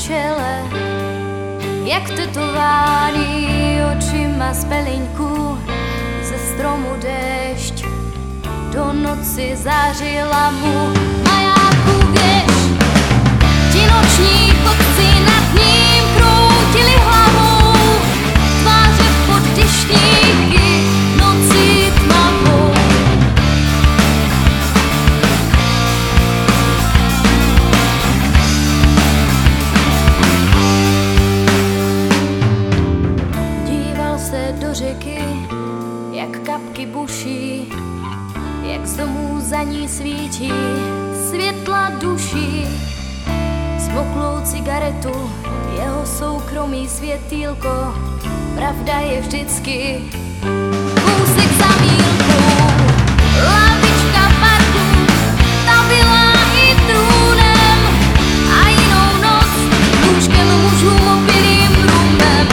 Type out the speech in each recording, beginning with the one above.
čele, jak tetování očima z peliňku, ze stromu déšť do noci zářila mu majáku, věž. Ti noční chodci nad ním kroutili hlavou, tváře pod deštníky noci tmavou. Díval se do řeky, jak kapky buší, jak z domů za ní svítí světla duší. Smoklou cigaretu, jeho soukromý světýlko, pravda je vždycky kousek za mílkou. Lavička v parku, ta byla i trůnem a jinou noc lůžkem mužům opilým rumem.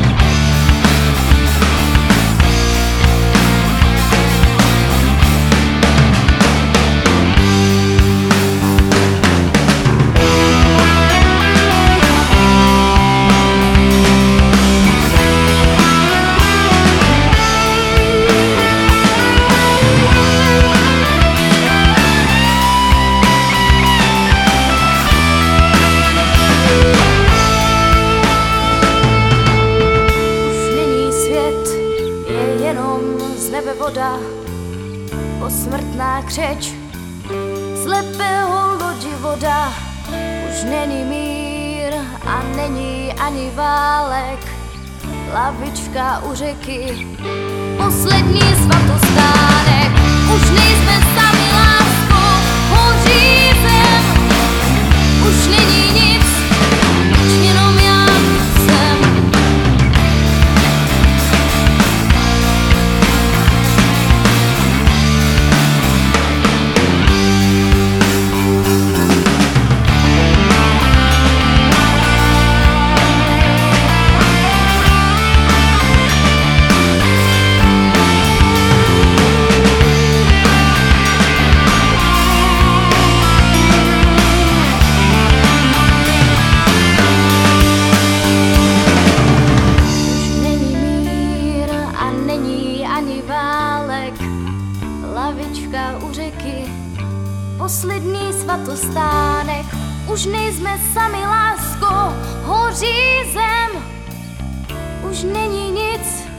Voda, posmrtná křeč, slepého lodi voda, už není mír a není ani válek. Lavička u řeky, poslední svatostánek, už nejsme sami, lásko, hoří zem, už není nic, jenom já jsem. Lavička u řeky, poslední svatostánek, už nejsme sami, lásko, hoří zem, už není nic.